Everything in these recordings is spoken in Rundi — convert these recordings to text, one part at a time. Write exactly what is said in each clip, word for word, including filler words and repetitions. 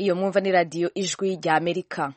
iyo mwumva ni radiyo ijwi rya Amerika.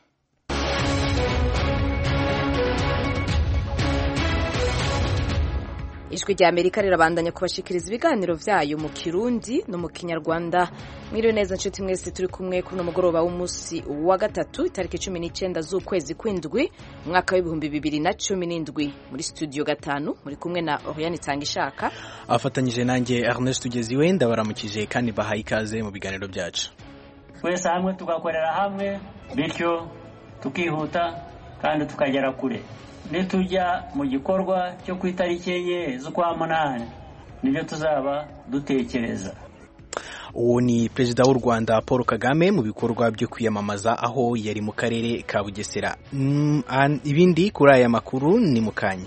Ijwi rya Amerika rirabandanya kubashikiriza ibiganiro vyayo mu Kirundi no mu Kinyarwanda. Mwiriwe neza nshuti mwese turi kumwe kuri no mugoroba w'umunsi wa gatatu itariki cumi n'icenda z'ukwezi kw'indwi umwaka w'ibihumbi bibiri na cumi n'indwi. Muri studio gatanu muri kumwe na Oriane Tangishaka afatanyije nanjye Ernest Tugeziwe ndabaramukije kandi bahaye ikaze mu biganiro byacu. Twese hamwe tugakorera hamwe bityo tukihuta kandi tukagera kure. Nitujya mu gikorwa cyo ku itariki enye z'ukwa munani nibyo tuzaba dutekereza. Uwo ni Perezida w'u Rwanda Paul Kagame mu bikorwa byo kwiyamamaza aho yari mu karere ka Bugesera. Mm, ibindi kuri aya makuru ni mukanya.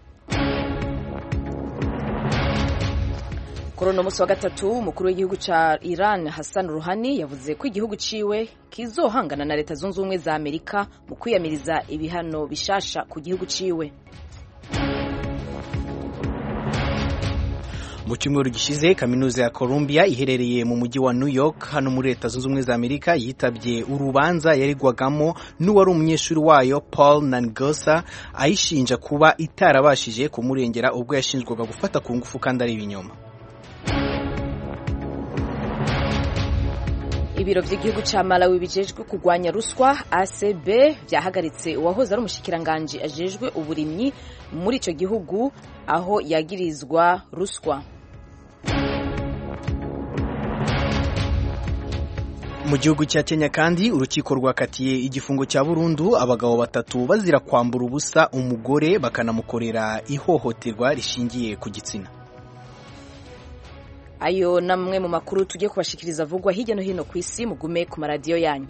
Kuri no musi wa gatatu umukuru w'igihugu ca Iran Hassan Rouhani yavuze ko igihugu ciwe kizohangana na leta zunze ubumwe za Amerika mu kwiyamiriza ibihano bishasha ku gihugu ciwe. Mu cyumweru gishize kaminuza ya Columbia iherereye mu mujyi wa New York hano muri leta zunze ubumwe za Amerika yitabye urubanza yaregwagamo n'uwari umunyeshuri wayo Paul Nangosa ayishinja kuba itarabashije kumurengera ubwo yashinjwaga gufata ku ngufu kandi ari ibinyoma. Ibiro vy'igihugu ca Malawi bijejwe kugwanya ruswa A C B vyahagaritse uwahoze ari umushikiranganje ajejwe uburimyi muri ico gihugu aho yagirizwa ruswa. Mu gihugu cya Kenya kandi urukiko rwakatiye igifungo cya burundu abagabo batatu bazira kwambura ubusa umugore bakanamukorera ihohoterwa rishingiye ku gitsina. Ayo namwe mu makuru tugiye kubashikiriza vugwa hirya no hino ku isi, mugume ku maradiyo yanyu.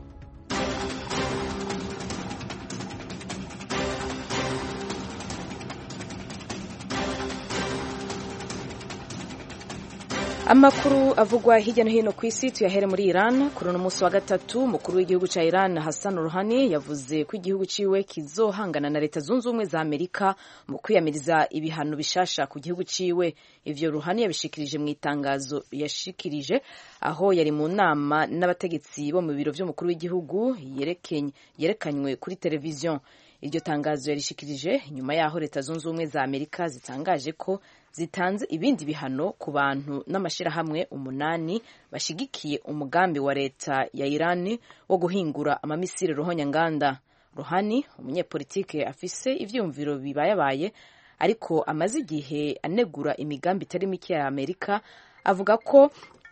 Amakuru avugwa hirya no hino ku isi tuyahere muri Iran. Kuri no musi wa gatatu umukuru w'igihugu ca Iran Hassan Rouhani yavuze ko igihugu ciwe kizohangana na leta zunze ubumwe za Amerika mu kwiyamiriza ibihano bishasha ku gihugu ciwe. Ivyo Rouhani yabishikirije mu itangazo yashikirije aho yari mu nama n'abategetsi bo mu biro vy'umukuru w'igihugu yerekenye yerekanywe kuri televiziyo. Iryo tangazo yarishikirije nyuma yaho leta zunze ubumwe za Amerika zitangaje ko zitanze ibindi bihano ku bantu n'amashirahamwe umunani bashigikiye umugambi wa leta ya Iran wo guhingura amamisire ruhonyanganda. Rouhani umunyepolitike afise ivyumviro bibayabaye ariko amaze igihe anegura imigambi itari mike ya Amerika, avuga ko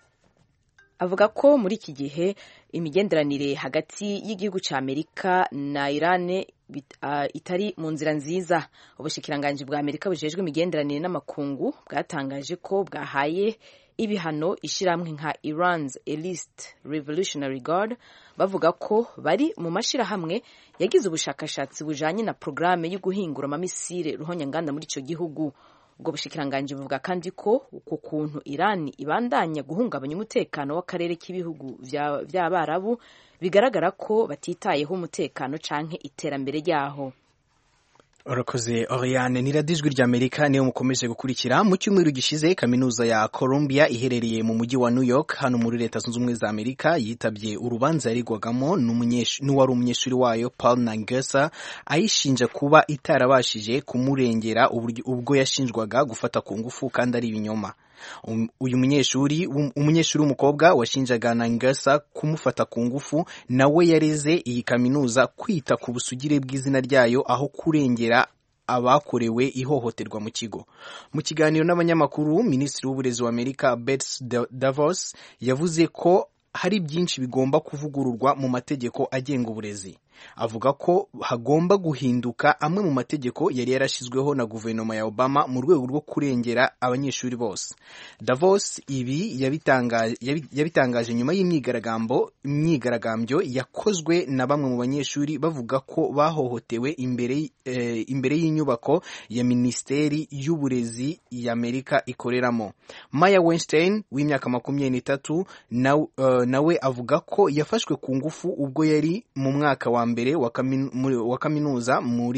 avuga ko muri iki gihe imigenderanire hagati y'igihugu ca Amerika na Iran Uh, itari mu nzira nziza. Ubushikiranganje bwa Amerika bujejwe imigenderanire n'amakungu bwatangaje ko bwahaye ibihano ishiramwe nka Iran's Elite Revolutionary Guard, bavuga ko bari mu mashirahamwe yagize ubushakashatsi bujanye na programe yo guhingura amamisire ruhonyanganda muri ico gihugu. Ubwo bushikiranganje buvuga kandi ko uko kuntu Iran ibandanya guhungabanya umutekano w'akarere k'ibihugu vy'Abarabu bigaragara ko batitayeho umutekano canke iterambere ryaho. Urakoze Oriane. Ni radiyo ijwi rya Amerika niyo mukomeje gukurikira. Mu cyumweru gishize kaminuza ya Columbia iherereye mu mujyi wa New York hano muri leta zunze ubumwe za Amerika yitabye urubanza yaregwagamo n'uwari umunyeshuri wayo Paul Nangosa ayishinja kuba itarabashije kumurengera ubwo yashinjwaga gufata ku ngufu kandi ari ibinyoma. Uyu munyeshuri umunyeshuri w'umukobwa washinjaga Nangosa kumufata ku ngufu nawe yareze iyi kaminuza kwita ku busugire bw'izina ryayo aho kurengera abakorewe ihohoterwa mu kigo. Mu kiganiro n'abanyamakuru, Minisitiri w'uburezi wa Amerika Betsy DeVos yavuze ko hari byinshi bigomba kuvugururwa mu mategeko agenga uburezi. Avuga ko hagomba guhinduka amwe mu mategeko yari yarashizweho na guverinoma ya Obama mu rwego rwo kurengera abanyeshuri bose. Davos ibi yabitangaje yabitangaje nyuma y'imyigaragambyo imyigaragambyo yakozwe na bamwe mu banyeshuri bavuga ko bahohotewe imbere eh, imbere y'inyubako ya Ministeri y'Uburezi ya Amerika ikoreramo. Maya Weinstein w'imyaka makumyabiri n'itatu na, uh, nawe avuga ko yafashwe ku ngufu ubwo yari mu mwaka wa mbere wa kaminuza muri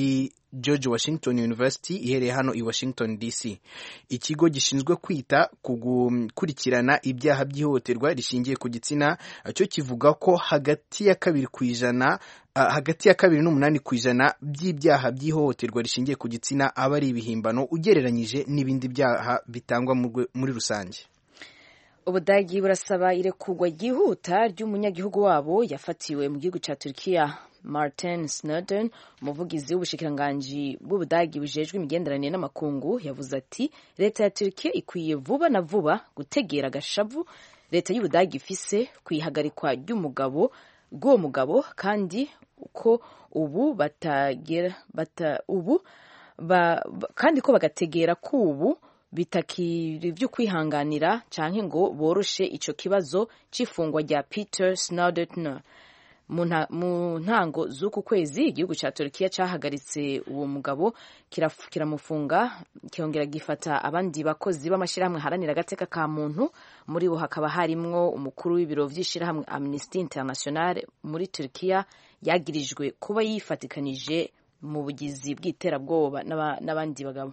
George Washington University ihereye hano i Washington D C. Ikigo gishinzwe kwita ku gukurikirana ibyaha by'ihohoterwa rishingiye ku gitsina cyo kivuga ko hagati ya kabiri ku ijana uh, hagati ya kabiri n'umunani ku ijana by'ibyaha by'ihohoterwa rishingiye ku gitsina aba ari ibihimbano ugereranyije n'ibindi byaha bitangwa muri rusange. Ubudagi burasaba irekurwa ryihuta ry'umunyagihugu wabo yafatiwe mu gihugu cya Turkiya. Martin Snowden, umuvugizi w'ubushikiranganji bw'Ubudagi bujejwe imigenderanire n'amakungu, yavuze ati leta ya Turkiya ikwiye vuba na vuba gutegera agashavu leta y'Ubudagi ifise kwihagarikwa ry'umugabo rw'uwo mugabo kandi ko ubu batagera bata ubu ba, ba, kandi ko bagategera ko ubu bitakiri byo kwihanganira canke ngo boroshe ico kibazo c'ifungwa rya Peter Snowden. Mu ntango z'uku kwezi igihugu cya Turkiya cyahagaritse uwo mugabo kiramufunga kirongera gifata abandi bakozi b'amashyirahamwe haranira agateka ka muntu, muri bo hakaba harimwo umukuru w'ibiro vy'ishyirahamwe Amnesty International muri Turkiya yagirijwe kuba yifatikanije mu bugizi bw'iterabwoba n'abandi bagabo.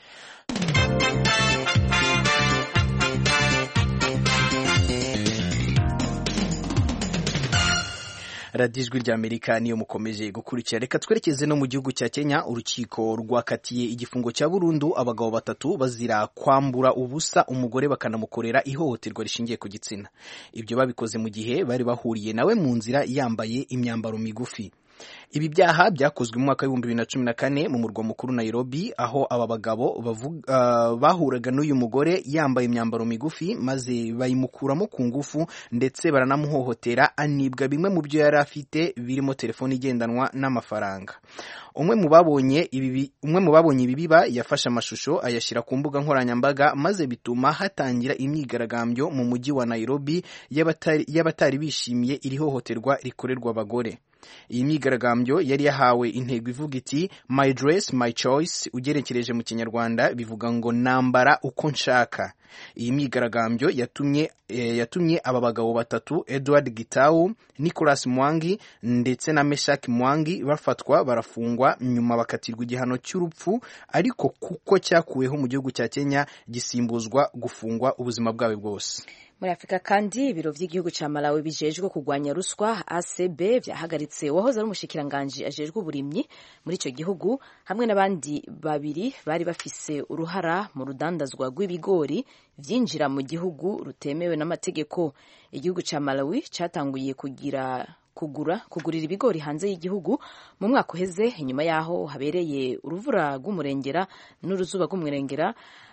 Radijwi rya Amerika niyo mukomeje gukurikira. Reka twerekeze no mu gihugu cya Kenya. Urukiko rwakatiye igifungo cya burundu abagabo batatu bazira kwambura ubusa umugore bakanamukorera ihohoterwa rishingiye ku gitsina. Ibyo babikoze mu gihe bari bahuriye nawe mu nzira yambaye imyambaro migufi. Ibi byaha byakozwe mu mwaka w'ibihumbi bibiri na cumi na kane mu murwa mukuru Nairobi, aho aba bagabo uh, bahuraga n'uyu mugore yambaye imyambaro migufi maze bayimukuramo ku ngufu ndetse baranamuhohotera, anibwa bimwe mu byo yari afite birimo telefone igendanwa n'amafaranga. Umwe mu babonye ibi umwe mu babonye ibi biba yafashe amashusho ayashyira ku mbuga nkoranyambaga maze bituma hatangira imyigaragambyo mu mujyi wa Nairobi y'abatari y'abatari bishimiye iri hohoterwa rikorerwa abagore. Iyi myigaragambyo yari yahawe intego ivuga iti my dress my choice, ugerekereje mu Kinyarwanda bivuga ngo nambara uko nshaka. Iyi myigaragambyo yatumye e, yatumye aba bagabo batatu Edward Gitau, Nicholas Mwangi ndetse na Meshak Mwangi bafatwa barafungwa, nyuma bakatirwa igihano cy'urupfu, ariko kuko cyakuweho mu gihugu cya Kenya gisimbuzwa gufungwa ubuzima bwawe bwose. Muri Afrika kandi ibiro vy'igihugu ca Malawi bijejwe kugwanya ruswa A C B vyahagaritse wahoze ari umushikiranganje ajejwe uburimyi muri ico gihugu hamwe n'abandi babiri bari bafise uruhara mu rudandazwa rw'ibigori vyinjira mu gihugu rutemewe n'amategeko. Igihugu ca Malawi catanguye kugira kugura kugurira ibigori hanze y'igihugu mu mwaka uheze, inyuma yaho habereye uruvura rw'umurengera n'uruzuba rw'umurengera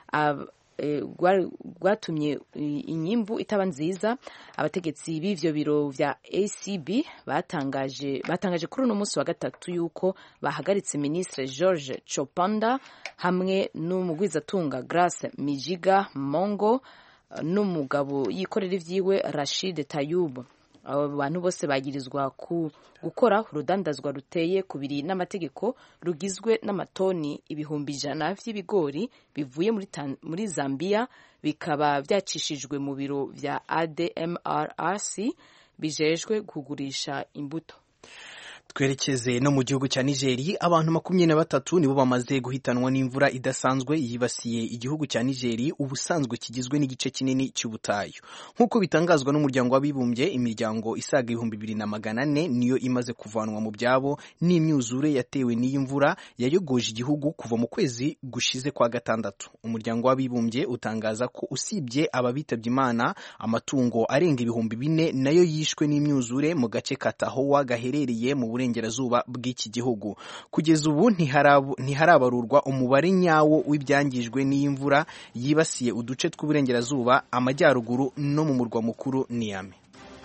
rwatumye inyimbu itaba nziza. Abategetsi b'ivyo biro vya A C B batangaje batangaje kuri uno munsi wa gatatu yuko bahagaritse Ministre George Chopanda hamwe n'umugwizatunga Grace Mijiga Mongo n'umugabo yikorera ivyiwe Rashid Tayub. Abo bantu bose bagirizwa ku gukora urudandazwa ruteye kubiri n'amategeko rugizwe n'amatoni ibihumbi ijana vy'ibigori bivuye muri muri Zambia, bikaba vyacishijwe mu biro vya A D M R R C bijejwe kugurisha imbuto. Twerekeze no mu gihugu cya Nigeria. Abantu makumyabiri na batatu nibo bamaze guhitanwa n'imvura idasanzwe yibasiye igihugu cya Nigeria ubusanzwe kigizwe n'igice kinini cy'ubutayu. Nk'uko bitangazwa n'umuryango w'abibumbye, imiryango isaga ibihumbi bibiri na magana ane niyo imaze kuvanwa mu byabo n'imyuzure yatewe n'iyi mvura yayogoje igihugu kuva mu kwezi gushize kwa gatandatu. Umuryango w'abibumbye utangaza ko usibye ababitabye Imana, amatungo arenga ibihumbi bine nayo yishwe n'imyuzure mu gace ka Tahowa gaherereye mu burengerazuba bw'iki gihugu. Kugeza ubu ntiharabarurwa umubare nyawo w'ibyangijwe n'iyi mvura yibasiye uduce tw'uburengerazuba, amajyaruguru no mu murwa mukuru Niamey.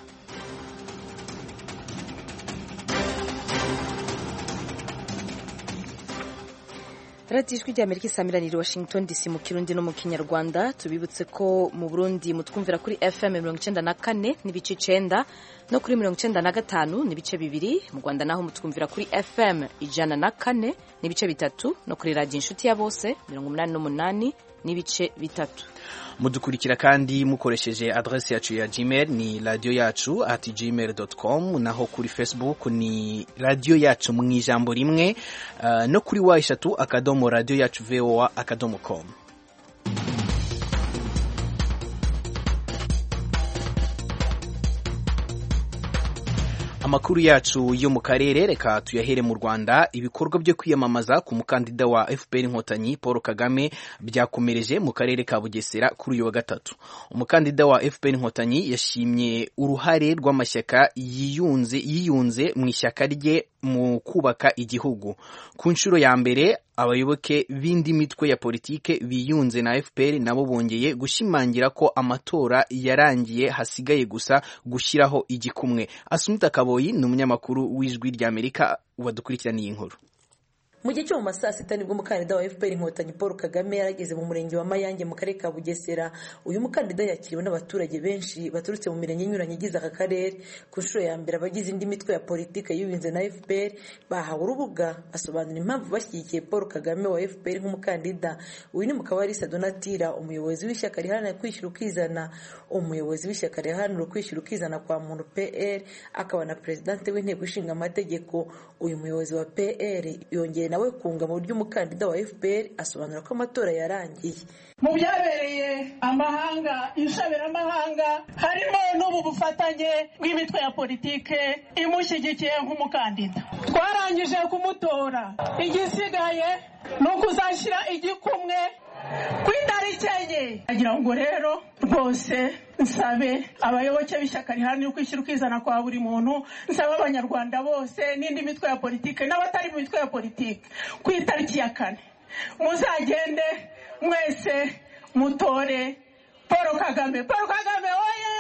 Radijwi rya Amerika isamiraniye Washington D C mu Kirundi no mu Kinyarwanda. Tubibutse ko mu Burundi mutwumvira kuri F M mirongo icenda na kane n'ibice icenda no kuri mirongo icenda na gatanu n'ibice bibiri. Mu Rwanda naho mutwumvira kuri F M ijana na kane n'ibice bitatu no kuri Radio Inshuti ya Bose mirongo umunani n'umunani n'ibice bitatu. Mudukurikira kandi mukoresheje adresse yacu ya Gmail ni radio yacu at gmail dot com, naho kuri Facebook ni radio yacu mu ijambo rimwe, uh, no kuri wa eshatu akadomo radio yacu voa akadomo com. Amakuru yacu yo mu karere reka tuyahere mu Rwanda. Ibikorwa byo kwiyamamaza ku mukandida wa F P R Inkotanyi Paul Kagame byakomereje mu karere ka Bugesera kuri uyu wa gatatu. Umukandida wa F P R Inkotanyi yashimye uruhare rw'amashyaka yiyunze yiyunze mu ishyaka rye mu kubaka igihugu. Ku nshuro ya mbere abayoboke b'indi mitwe ya politike biyunze na F P R nabo bongeye gushimangira ko amatora yarangiye hasigaye gusa gushyiraho igikumwe. Asumta Kaboyi ni umunyamakuru w'Ijwi ry'Amerika wadukurikiraniye inkuru. Mu gihe cyo mu masaa sita nibwo umukandida wa F P R Inkotanyi Paul Kagame yarageze mu murenge wa Mayange mu karere ka Bugesera. Uyu mukandida yakiriwe n'abaturage benshi baturutse mu mirenge inyuranye igize aka karere. Ku nshuro ya mbere abagize indi mitwe ya politike yiyunze na F P R bahawe urubuga basobanura impamvu bashyigikiye Paul Kagame wa F P R nk'umukandida. Uyu ni Mukabarisa Donatira, umuyobozi w'ishyaka riharanira kwishyura ukizana umuyobozi w'ishyaka riharanira kwishyura ukizana kwa muntu P R, akaba na presidente w'inteko ishinga amategeko. Uyu muyobozi wa P R yongeye nawe kunga mu buryo umukandida wa F P R asobanura ko amatora yarangiye. Mu byabereye amahanga inshabera amahanga harimo n'ubu bufatanye bw'imitwe ya politike imushyigikiye nk'umukandida. Twarangije kumutora, igisigaye no kuzashyira igikumwe ku itariki enye. Agira ngo rero rwose nsabe abayoboke b'ishyaka riharanira kwishyura ukizana kwa buri muntu, nsabe abanyarwanda bose n'indi mitwe ya politike n'abatari mu mitwe ya politike ku itariki ya kane muzagende mwese mutore Paul Kagame. Paul Kagame oye!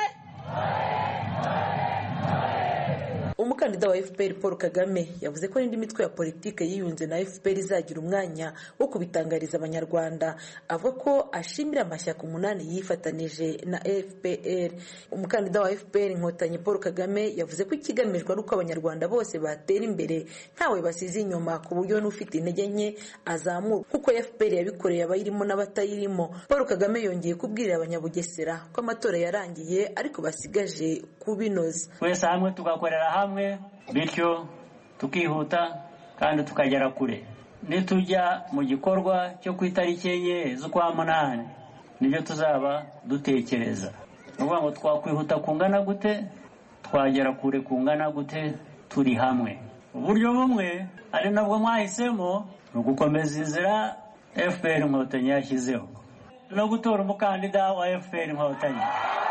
Umukandida wa F P R Paul Kagame yavuze ko n'indi mitwe ya politike yiyunze na F P R izagira umwanya wo kubitangariza abanyarwanda. Avuga ko ashimira amashyaka umunani yifatanije na F P R. Umukandida wa F P R Inkotanyi Paul Kagame yavuze ko ikigamijwe ari uko abanyarwanda bose batera imbere ntawe basize inyuma, ku buryo n'ufite intege nke azamura kuko F P R yabikoreye abayirimo n'abatayirimo. Paul Kagame yongeye kubwirira abanyabugesera ko amatora yarangiye ariko basigaje kubinoza. Twese hamwe tugakorera hamwe bityo tukihuta kandi tukagera kure. Nitujya mu gikorwa cyo ku itariki enye z'ukwa munani nibyo tuzaba dutekereza. Nuvuga ngo twakwihuta kungana gute, twagera kure kungana gute turi hamwe. Uburyo bumwe ari nabwo mwahisemo no gukomeza inzira F P R Inkotanyi yashyizeho no gutora umukandida wa F P R Inkotanyi.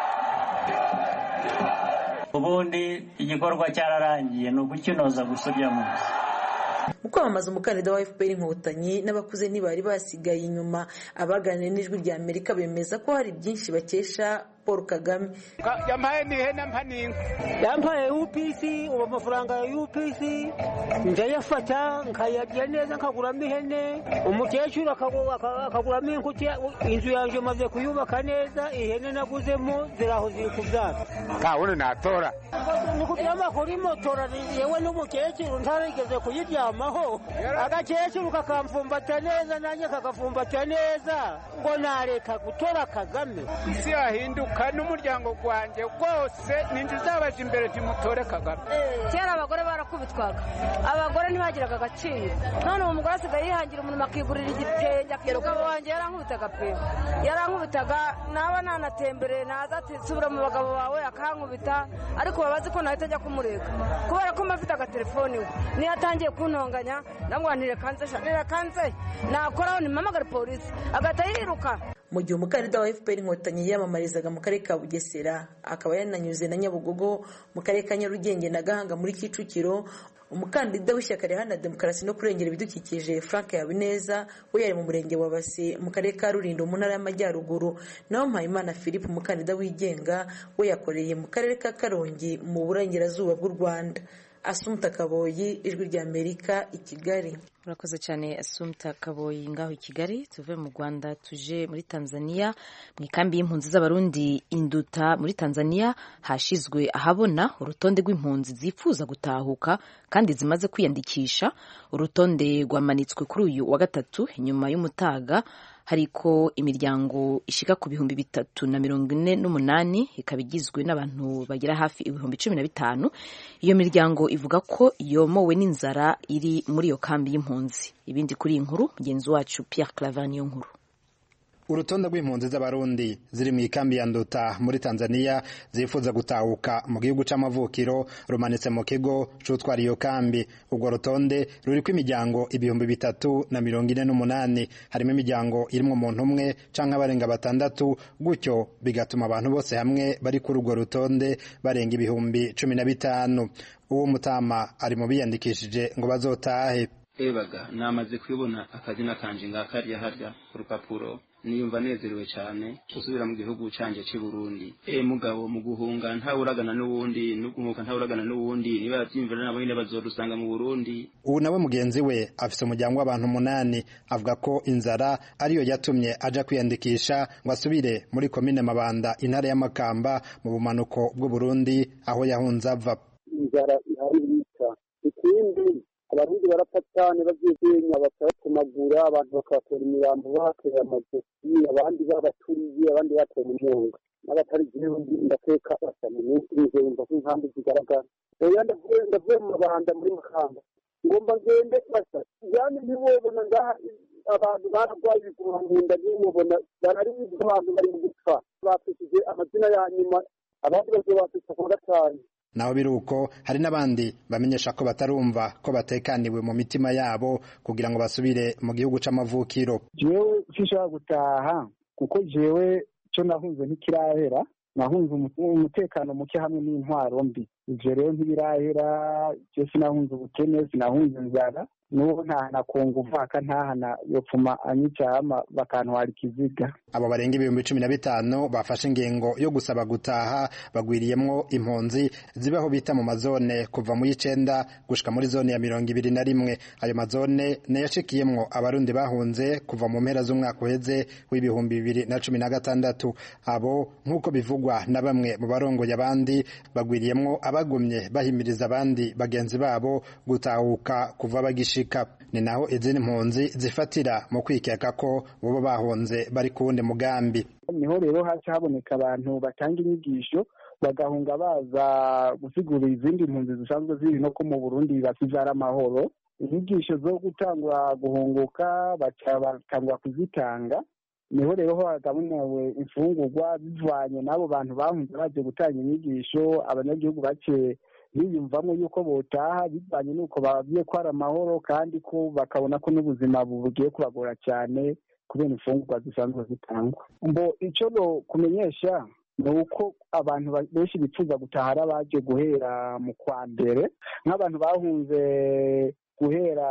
Ubundi igikorwa cyararangiye no gukinoza gusubya munsi. Mu kwamamaza umukandida wa F P R Inkotanyi n'abakuze ntibari basigaye inyuma. Abaganiriye n'Ijwi ry'Amerika bemeza ko hari byinshi bakesha Paul Kagame. Yampaye n'ihene mpaninka, yampaye U P C, ubu amafaranga ya U P C ndayafata nkayarya neza nkaguramo ihene, umukecuru akaguramo inkuti. Inzu yanjye maze kuyubaka neza, ihene naguzemo ziraho ziri kubyara. Kawundi natora ni kuryama kuri motora, yewe n'umukecuru ntarigeze kuyiryamaho. Agakecuru kakamfumbata neza, nanjye kagafumbata neza, ngo nareka gutora Kagame. Isi yahinduka n'umuryango gwanjye rwose ninzi zabaje imbere timutore Kagame. Kera abagore barakubitwaga, abagore ntibagiraga agaciro. None uwo mugore asigaye yihangira umuntu akigurira igitenge. Umugabo wanjye yarankubitaga pe, yarankubitaga naba nanatembereye naza ati subira mu bagabo bawe akankubita, ariko babazi ko nahita njya kumureka kubera ko mafite agatelefoni we. Niyo atangiye kuntonganya ndamwanire kanze shanira kanze nakoraho ni mama gari polisi agata yiruka. Mu gihe umukandida wa F P R Inkotanyi yamamarizaga mu karere ka Bugesera, akaba yananyuze na Nyabugogo, mu karere ka Nyarugenge na Gahanga muri Kicukiro, umukandida w'ishyaka riharanira demokarasi no kurengera ibidukikije Frank Habineza we yari mu murenge wa Base mu karere ka Rulindo mu ntara y'Amajyaruguru. Naho Mpayimana Philippe umukandida wigenga we yakoreye mu karere ka Karongi mu burengerazuba bw'u Rwanda. Asumta Kaboyi, Ijwi ry'Amerika, i Kigali. urakoze cyane Assumpta Kaboyi ngaho i Kigali. Tuve mu Rwanda tuje muri Tanzania mu ikambi y'impunzi z'abarundi Induta muri Tanzania hashizwe ahabona urutonde rw'impunzi zifuza gutahuka kandi zimaze kwiyandikisha. Urutonde rwamanitswe kuri uyu wa gatatu inyuma y'umutaga, hariko imiryango ishika ku bihumbi bitatu na mirongo ine n'umunani ikaba igizwe n'abantu bagira hafi ibihumbi cumi na bitanu. Iyo miryango ivuga ko yomowe n'inzara iri muri iyo kambi y'impunzi. Ibindi kuri iyi nkuru mugenzi wacu Pierre Claver niyo nkuru. Urutonde rw'impunzi z'abarundi ziri mu ikambi ya Nduta muri Tanzania zifuza gutahuka mu gihugu c'amavukiro rumanitse mu kigo c'utwara iyo kambi. Ubwo rutonde ruriko imiryango ibihumbi bitatu na mirongo ine n'umunani, harimo imiryango irimwo umuntu umwe canke abarenga batandatu, gutyo bigatuma abantu bose hamwe bari kuri urwo rutonde barenga ibihumbi cumi na bitanu. Uwo mutama ari mu biyandikishije ngo bazotahe. Ebaga namaze kwibona akazina kanje ngakariya harya ku rupapuro, niyumva nezerewe cyane usubira mu gihugu canje cy'i Burundi. E mugabo mu guhunga ntawuragana n'uwundi, no guhunga ntawuragana n'uwundi, niba yavyimvira nabo nyine bazorusanga mu Burundi. Ubu nawe mugenzi we afise umuryango w'abantu umunani, avuga ko inzara ariyo yatumye aja kwiyandikisha ngo asubire muri komine Mabanda intara ya Makamba mu bumanuko bw'u Burundi aho yahunze ava. Inzara ihari bica ikindi abarundi barapatane bavyegenya bakatumagura, abantu bakatora imirambo batera amazosi, abandi babaturiye, abandi batera umunyonga n'abatari jewe ndateka basa mu minsi ije umva ko inkambi zigaragara. Oya ndavuye ndavuye mu Mabanda muri Makamba ngomba ngende basa yani ntiwobona ngaha abantu baragwaye ibigumunda n'imubona bararibiza abantu bari mu gupfa bafishije amazina ya nyuma, abandi bazobafisha ku gatanu. Naho biruko hari n'abandi bamenyesha ko batarumva ko batekaniwe mu mitima yabo kugira ngo basubire mu gihugu c'amavukiro. Jewe sishaka gutaha kuko jewe cyo nahunze ntikirahera, nahunze umutekano muke hamwe n'intwaro mbi. Ivyo rero ntibirahera, je sinahunze ubukene, sinahunze inzara, n'ubu ntahana kungu vaka ntahana yopfuma anyicama bakantwara ikiziga. Abo barenga ibihumbi cumi na bitanu bafashe ingengo yo gusaba gutaha bagwiriyemwo impunzi zibaho bita mu mazone kuva mu y'icenda gushika muri zone ya mirongo ibiri na rimwe. Ayo mazone ne yashikiyemwo abarundi bahunze kuva mu mpera z'umwaka uheze w'ibihumbi bibiri na cumi na gatandatu. Abo nk'uko bivugwa na bamwe mu barongoye abandi bagwiriyemwo abagumye bahimiriza abandi bagenzi babo gutahuka kuva bagishika. Ni naho izindi mpunzi zifatira mu kwikeka ko bobo bahunze bari ku wundi mugambi. Niho rero haca haboneka abantu batanga inyigisho bagahunga baza gusigura izindi mpunzi zisanzwe ziri no ko mu Burundi basizara amahoro. Inyigisho zo gutangwa guhunguka baca batangwa kuzitanga. Niho rero hagabunewe imfungurwa bivanye n'abo bantu bahunze baje gutanga inyigisho, abanyagihugu bace biyumvamo yuko botaha bivanye nuko babiye ko ari amahoro kandi ko bakabona ko n'ubuzima bugiye kubagora cyane kubera imfungurwa zisanzwe zitangwa. Mbo ico no kumenyesha ni uko abantu benshi bifuza gutahara baje guhera mu kwa mbere, nk'abantu bahunze guhera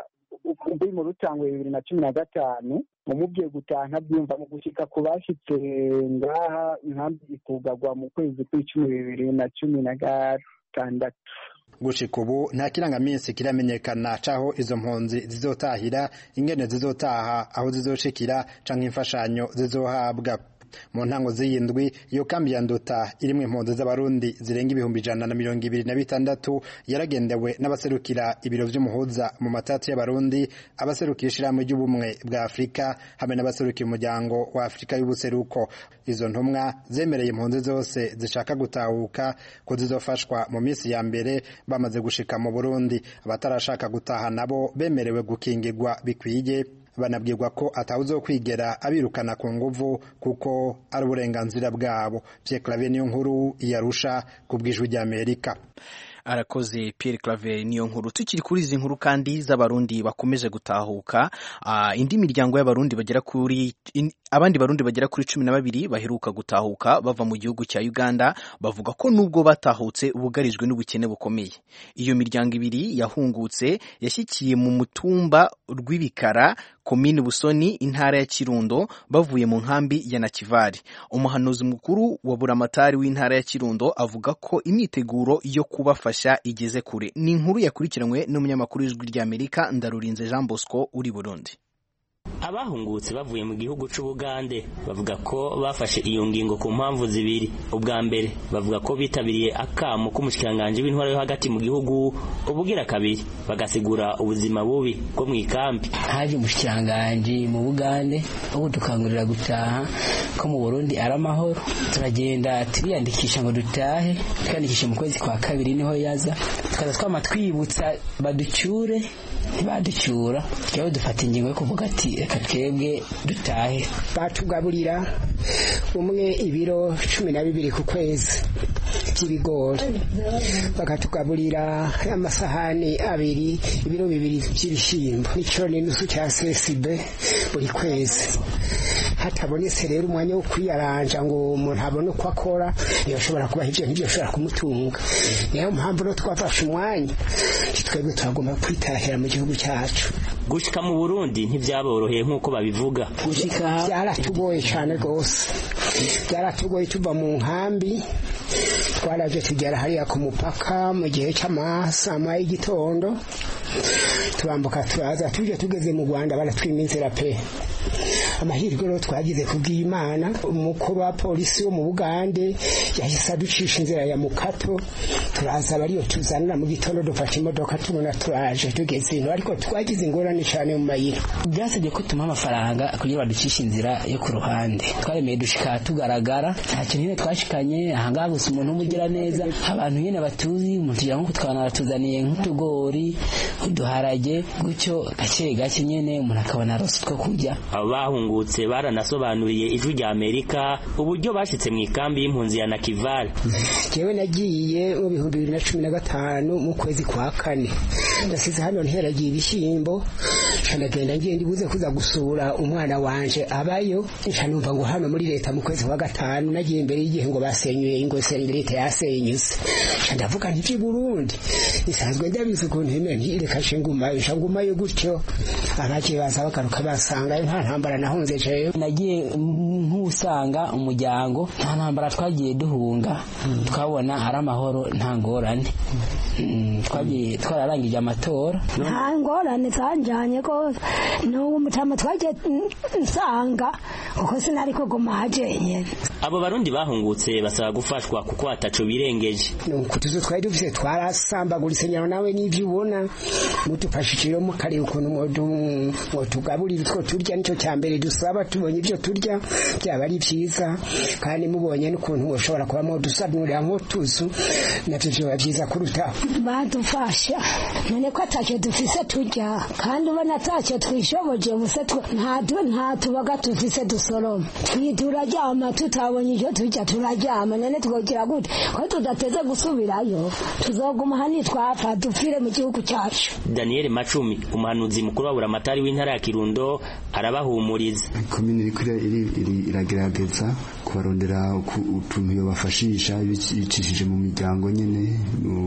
kuri mu rutangwe bibiri na cumi na gatanu umubwiye gutaha ntabyumva mu gushika ku bashitse ngaha inkambi ikugagwa mu kwezi kw'icumi bibiri na cumi na gatandatu. Gushika ubu nta kirangaminsi kiramenyekana caho izo mpunzi zizotahira, ingene zizotaha, aho zizoshikira canke imfashanyo zizohabwa. Mu ntango z'iyindwi iyo kambi ya Nduta irimwo impunzi z'abarundi zirenga ibihumbi ijana na mirongo ibiri na bitandatu yaragendewe n'abaserukira ibiro vy'umuhuza mu matatu y'abarundi, abaserukira ishirahamwe ry'ubumwe bwa Afrika hamwe n'abaserukira umuryango wa Afrika y'ubuseruko. Izo ntumwa zemereye impunzi zose zishaka gutahuka ko zizofashwa mu minsi ya mbere bamaze gushika mu Burundi. Abatarashaka gutaha nabo bemerewe gukingirwa bikwiye, banabwirwa ko atawuzo kwigera abirukana ku nguvu kuko ari uburenganzira bwabo. Pierre Claver niyo nkuru yarusha kubwijwe rya Amerika. Arakoze Pierre Claver niyo nkuru. Tukiri kuri izi nkuru kandi z'abarundi bakomeje gutahuka, uh, indi miryango y'abarundi bagera kuri in, abandi barundi bagera kuri cumi na babiri baheruka gutahuka bava mu gihugu cya Uganda bavuga ko nubwo batahutse ubugarijwe n'ubukene bukomeye. Iyo miryango ibiri yahungutse yashyikiye mu mutumba rw'ibikara komine Busoni intara ya Kirundo bavuye mu nkambi ya Nakivari. Umuhanuzi mukuru wa buramatari w'intara ya Kirundo avuga ko imyiteguro yo kubafasha igeze kure. Ni inkuru yakurikiranywe n'umunyamakuru w'Ijwi ry'Amerika Ndarurinze Jean Bosco uri Burundi. Abahungutse bavuye mu gihugu c'Ubugande bavuga ko bafashe iyo ngingo ku mpamvu zibiri. Ubwa mbere bavuga ko bitabiriye akamo k'umushikiranganje w'intwaro yo hagati mu gihugu, ubugira kabiri bagasigura ubuzima bubi bwo mu ikambi. Haje umushikiranganje mu Bugande ubu dukangurira gutaha ko mu Burundi ari amahoro. Turagenda turiyandikisha ngo dutahe, twandikisha mu kwezi kwa kabiri niho yaza, tukaza twama twibutsa baducyure ntibaducyura. Twebwe dufata ingingo yo kuvuga ati reka twebwe dutahe. Batugaburira umwe ibiro cumi na bibiri ku kwezi by'ibigori, bakatugaburira amasahani abiri ibiro bibiri by'ibishyimbo n'icyo n'inusu cya sesibe buri kwezi. Hatabonetse rero umwanya wo kwiyaranja ngo umuntu abone uko akora, yashobora kuba ibyo n'ibyo ashobora kumutunga. Niyo mpamvu no twafashe umwanya twebwe turagomba kwitahira mu gihugu cyacu. Gushika mu Burundi ntibyaboroheye nk'uko babivuga. Gushika byaratugoye cyane rwose, byaratugoye tuva mu nkambi, twaraje tugera hariya ku mupaka mu gihe cy'amasama y'igitondo, tubambuka turaza tuje tugeze mu Rwanda baratwimizira pe. Amahirwe rero twagize kubw'Imana, umukuru wa polisi wo mu Bugande yahise aducisha inzira ya Mukato, turaza bariyo tuzanira mu gitondo dufashe imodoka tubona turaje tugeze ino, ariko twagize ingorane cyane mu mayira. Byasabye ko tuma amafaranga kugira baducisha inzira yo ku ruhande. Twaremeye dushika tugaragara, nta kintu nyine twashikanye ahangaha gusa umuntu umugira neza, abantu nyine batuzi umuntu yangu kutwana tuzaniye nk'utugori uduharage gutyo gake gake nyene umuntu akabona rose two kujya. Abahungutse baranasobanuriye Ijwi ry'Amerika uburyo bashitse mu ikambi y'impunzi ya Nakivari. Jewe nagiye mu bihumbi bibiri na cumi na gatanu mu kwezi kwa kane, ndasize hano nteragiye ibishyimbo, ndagenda ngiye ndibuze kuza gusura umwana wanje abayo, ncanumva ngo hano muri leta mu kwezi kwa gatanu nagiye imbere y'igihe ngo basenyuye ingo leta yasenyuse. Ndavuga nti Burundi nisanzwe ndabizi ko ntime ntireka shinguma ishanguma yo gutyo, abaje baza bakaruka basanga nta ntambara nahunze jewe. Nagiye nkusanga umuryango nta ntambara twagiye duhunga, twabona ari amahoro nta ngorane. Twagiye twararangije amatora nta ngorane zanjanye ko n'uwo mutama twagiye nsanga kuko sinari ko gumajenye. Abo barundi bahungutse basaba gufashwa kuko ataco birengeje. Nuko tuzo twari dufise twarasambaguritse nyaro nawe n'ivyo ubona mutufashije mu kare ukuntu ngo tugaburira utwo turya, nico cyambere dusaba. Tubonye ibyo turya byaba ari byiza, kandi mubonye n'ukuntu ushobora kuba mu dusanurira nko tuzu navyo byo byiza kuruta. Badufasha none ko atacyo dufise turya, kandi ubona atacyo twishoboje buse nta nta tubaga tufise dusoroma, twituraryama tutabonye icyo turya turaryama. None twogira gute ko tudateze gusubirayo? Tuzoguma hani twapfa dupfire mu gihugu cyacu. Daniel Macumi, umuhanuzi mukuru wa buramatari w'intara ya Kirundo, arabahumuriza. Komine iri iragerageza kubarondera utuntu yo bafashisha bicishije mu miryango nyene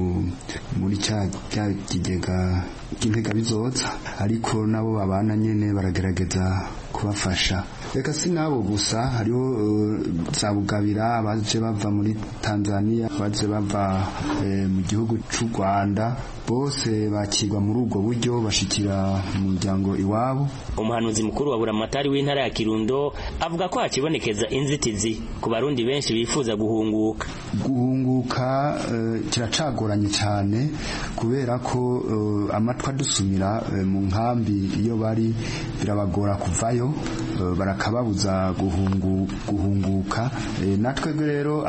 muri cya kigega k'intega bizoza, ariko nabo babana nyene baragerageza kubafasha. Reka si nabo gusa, hariho za Bugabira baje bava muri Tanzania, baje bava mu gihugu cy'u Rwanda, bose bakirwa muri ubwo buryo bashikira mu muryango iwabo. Umuhanuzi mukuru wa buramatari w'intara ya Kirundo avuga ko hakibonekeza inzitizi ku barundi benshi bifuza guhunguka. Guhunguka kiracagoranye cyane kubera ko amatwa dusumira mu nkambi iyo bari birabagora kuvayo, barakababuza guhunguka. Natwe rero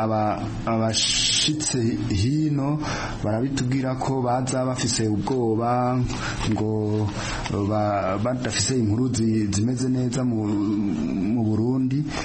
abashitse hino barabitubwira ko baza bafise ubwoba ngo badafise inkuru zimeze neza mu Burundi,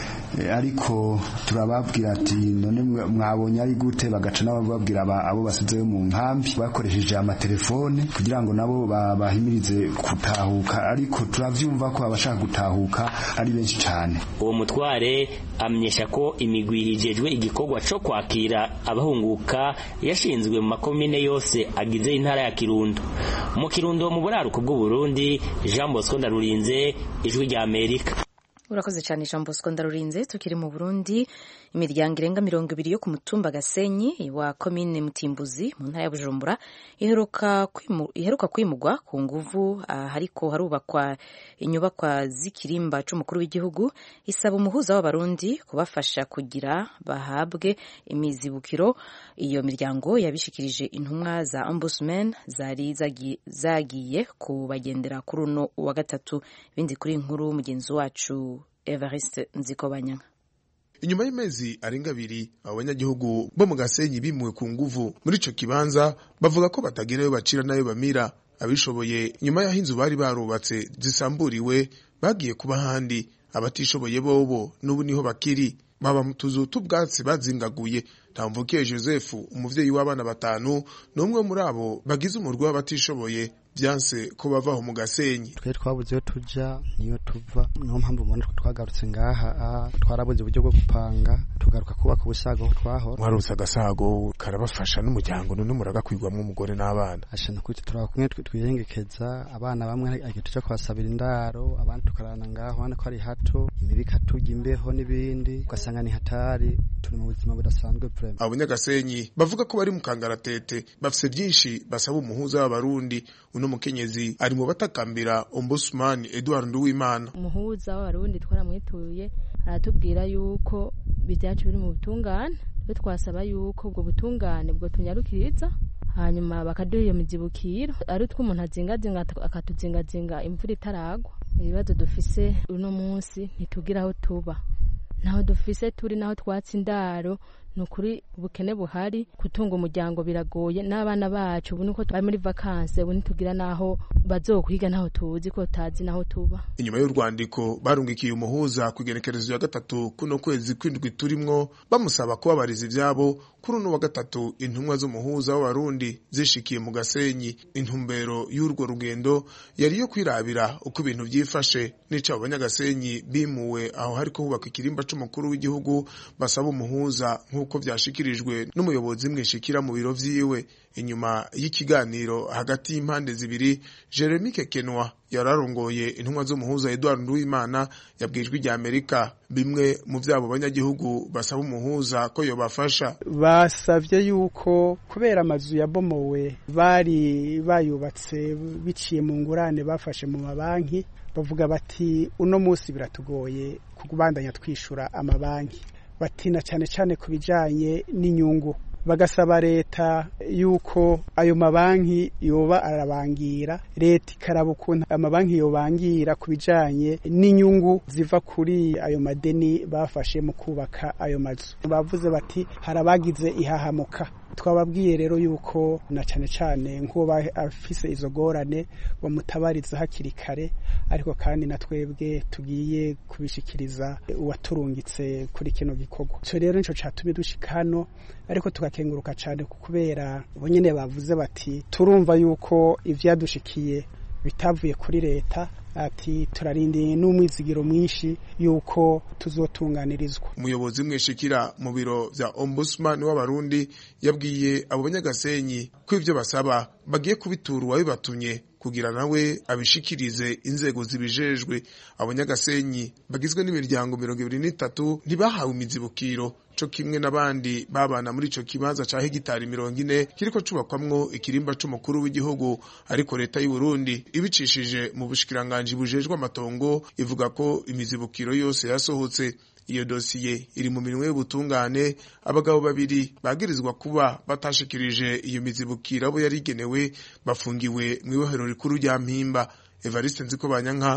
ariko turababwira ati none mwabonye ari gute bagaca n'ababwira abo basizeyo mu nkambi bakoresheje amatelefone kugira ngo nabo bahimirize gutahuka ariko turavyumva ko abashaka gutahuka ari benshi cyane. Uwo mutware amenyesha ko imigwi ijejwe igikorwa cyo kwakira abahunguka yashinzwe mu makomine yose agize intara ya Kirundo. Mu Kirundo mu buraruko bw'u Burundi, Jean Bosco Ndarurinze, Ijwi rya Amerika. Urakoze cyane Jean Bosco Ndarurinze. Tukiri mu Burundi, imiryango irenga mirongo ibiri yo ku mutumba Gasenyi wa komine Mutimbuzi mu ntara ya Bujumbura iheruka kwimu, iheruka kwimugwa ku nguvu hariko harubakwa inyubakwa z'ikirimba c'umukuru w'igihugu, isaba umuhuza w'abarundi kubafasha kugira bahabwe imizibukiro. Iyo miryango yabishikirije intumwa za Ombudsman zari zagiye, zagiye kubagendera kuri uno wa gatatu. Bindi kuri inkuru mugenzi wacu Evariste Nzikobanya. Inyuma y'imezi arenga abiri abanyagihugu bo mu Gasenyi bimuwe ku nguvu muri ico kibanza bavuga ko batagerayo bacira nayo bamira. Abishoboye nyuma y'aho inzu bari barubatse zisamburiwe bagiye kuba handi, abatishoboye bobo n'ubu niho bakiri baba mu tuzu tubwatsi bazingaguye. Ntamvukiye Joseph umuvyeyi w'abana batanu n'umwe muri abo bagize umurwa w'abatishoboye byanse ko bavaho mu Gasenyi. Twe twabuze yo tuja niyo tuva, no mpamvu mbona twagarutse ngaha twarabuze uburyo bwo gupanga tugaruka kubaka ubusago twahora. Mwarutse agasago karabafasha n'umuryango none muragakwirwamwe umugore n'abana. Ashana kwita turakumwe twiyengekeza abana bamwe agituja kwasabira indaro abandi tukarana ngaho hano ko ari hato imibika tujya imbeho n'ibindi ugasanga ni hatari turi mu buzima budasanzwe vraiment. Abanyagasenyi bavuga ko bari mu kangaratete bafise byinshi basaba umuhuza w'abarundi. Uno mukenyezi ari mu batakambira Ombudsman Edouard Nduwimana. Umuhuza w'abarundi twaramwituye aratubwira yuko bijyacu biri mu butungane, twe twasaba yuko ubwo butungane bwo tunyarukiriza hanyuma bakaduha iyo mizibukiro ari twe umuntu azingazinga akatuzingazinga imvura itaragwa. Ibibazo dufise uno munsi ntitugira aho tuba, naho dufise turi naho twatsi indaro, nukuri ubukene buhari kutunga umuryango biragoye n'abana bacu ubu nuko bari muri vacances ubu nitugira naho bazokwiga naho tuzi ko tazi naho tuba. Inyuma y'urwandiko barungikiye umuhuza kwigenekerezo ya gatatu kuno kwezi kwindwi turimwo bamusaba kubabariza ivyabo kuri uno wa gatatu intumwa z'umuhuza w'abarundi zishikiye mu Gasenyi. Intumbero y'urwo rugendo yari yo kwirabira uko ibintu byifashe n'ica abanyagasenyi bimuwe aho hariko hubaka ikirimba c'umukuru w'igihugu basaba umuhuza uko vyashikirijwe n'umuyobozi mwishikira mu biro vyiwe. Inyuma y'ikiganiro hagati y'impande zibiri, Jeremy Kekenwa yararongoye intumwa z'umuhuza Edouard Nduwimana yabwijwe rya Amerika bimwe mu vyabo banyagihugu basaba umuhuza ko yobafasha. Basavye yuko kubera amazu yabomowe bari bayubatse biciye mu ngurane bafashe mu mabanki, bavuga bati uno munsi biratugoye kugubandanya twishura amabanki, batina cyane cyane kubijanye n'inyungu. Bagasaba leta yuko ayo mabanki yoba arabangira, leta ikaraba ukuntu amabanki yobangira kubijanye n'inyungu ziva kuri ayo madeni bafashe mu kubaka ayo mazu. Bavuze bati harabagize ihahamuka. Twababwiye rero yuko na cyane cyane nko bafise izo gorane bamutabariza hakiri kare, ariko kandi na twebwe tugiye kubishikiriza uwaturungitse kuri kino gikorwa. So rero nico catumye dushika hano, ariko tugakenguruka cyane kubera bonyene bavuze bati turumva yuko ivyadushikiye bitavuye kuri leta, ati turarindiye n'umwizigiro mwinshi yuko tuzotunganirizwa. Umuyobozi mwishikira mu biro vya Ombudsman w'abarundi yabwiye abo banyagasenyi ko ivyo basaba bagiye kubitura uwabibatumye kugira nawe abishikirize inzego zibijejwe. Abanyagasenyi bagizwe n'imiryango mirongo ibiri n'itatu ntibahawe imizibukiro co kimwe n'abandi babana muri ico kibanza ca hegitari mirongo ine kiriko cubakwamwo ikirimba c'umukuru w'igihugu, ariko leta y'u Burundi ibicishije mu bushikiranganje bujejwe amatongo ivuga ko imizibukiro yose yasohotse. Iyo dosiye iri mu minwe y'ubutungane. Abagabo babiri bagirizwa kuba batashikirije iyo mizibukiro abo yarigenewe bafungiwe mu ibohero rikuru rya Mpimba. Evariste Nzikobanya,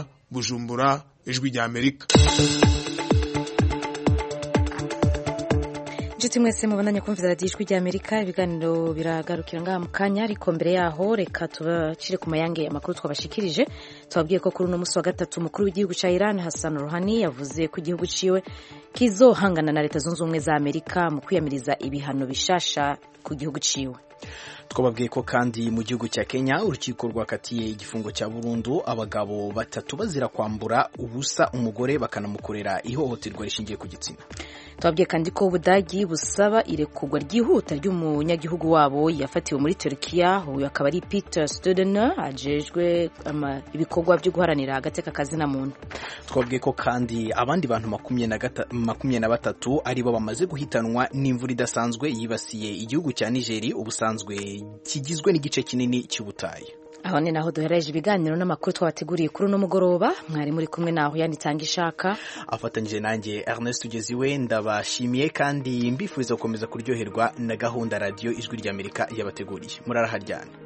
Bujumbura, Ijwi rya Amerika. inshuti mwese mubandanya kumvira radiyo ijwi rya Amerika ibiganiro biragarukira ngaha mu kanya ariko mbere yaho reka tubacire ku mayange amakuru twabashikirije tubabwiye ko kuri uno musi wa gatatu umukuru w'igihugu ca Iran Hassan Rouhani yavuze ko igihugu ciwe kizohangana na leta zunze ubumwe za Amerika mu kwiyamiriza ibihano bishasha ku gihugu ciwe. Twababwiye ko kandi mu gihugu cya Kenya urukiko rwakatiye igifungo cya burundu abagabo batatu bazira kwambura ubusa umugore bakanamukorera ihohoterwa rishingiye ku gitsina. Twabwiye kandi ko Ubudagi busaba irekurwa ryihuta ry'umunyagihugu wabo yafatiwe muri Turkiya, uyu akaba ari Peter Stüdner ajejwe ibikorwa byo guharanira agateka kazina muntu. Twabwiye ko kandi abandi bantu makumyabiri na batatu aribo bamaze guhitanwa n'imvura idasanzwe yibasiye igihugu cya Nigeria ubusanzwe kigizwe n'igice kinini cy'ubutayu. Aho ni naho duhereje ibiganiro n'amakuru twabateguriye kuri uno mugoroba. Mwari muri kumwe naho yanitanga ishaka afatanyije nanjye Ernest Tugeziwe. Ndabashimiye kandi mbifuriza gukomeza kuryoherwa na gahunda radio Ijwi ry'Amerika yabateguriye. Muraraharyana.